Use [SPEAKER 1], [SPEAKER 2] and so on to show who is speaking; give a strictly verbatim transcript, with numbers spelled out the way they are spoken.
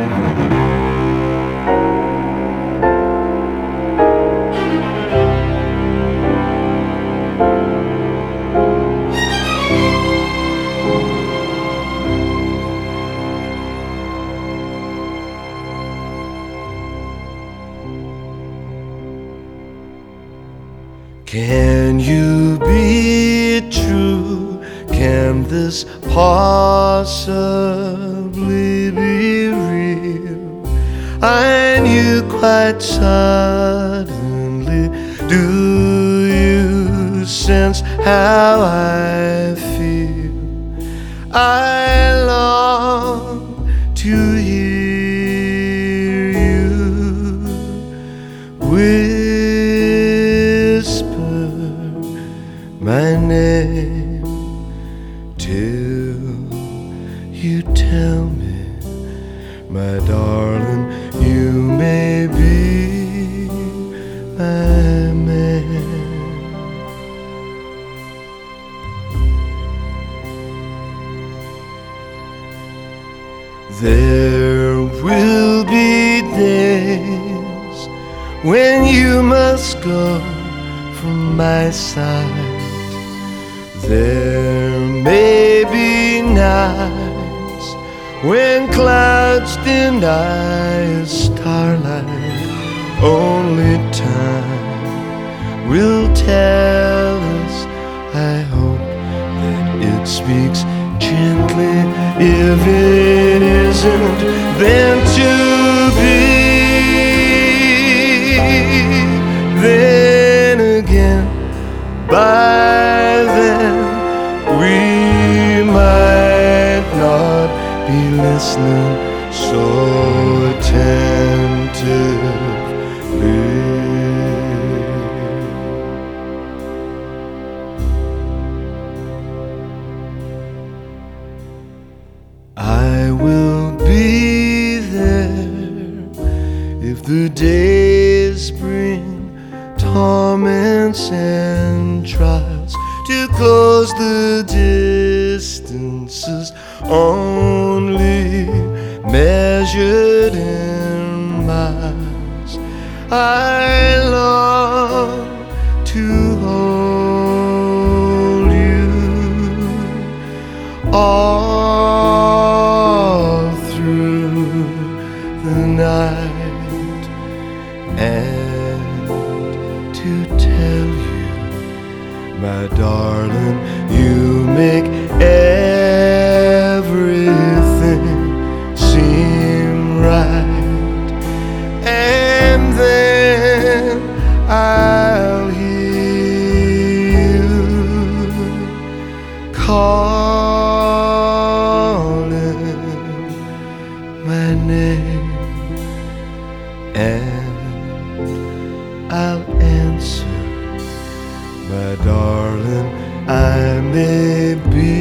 [SPEAKER 1] Can you be true? Can this possibly be real? I knew quite suddenly. Do you sense how I feel? I long to hear you whisper my name till you tell me, my darling, you may be my man. There will be days when you must go from my side. There may be nights when clouds deny starlight. Only time will tell us. I hope that it speaks gently. If it isn't meant to be, then again, by then we might not be listening so attentively. I will be there if the days bring torments and trials to close the distances only measured in miles. I long to hold you all through the night and to tell you, my darling, you make everything seem right. And then I'll hear you calling my name, and I'll answer, my darling, I may be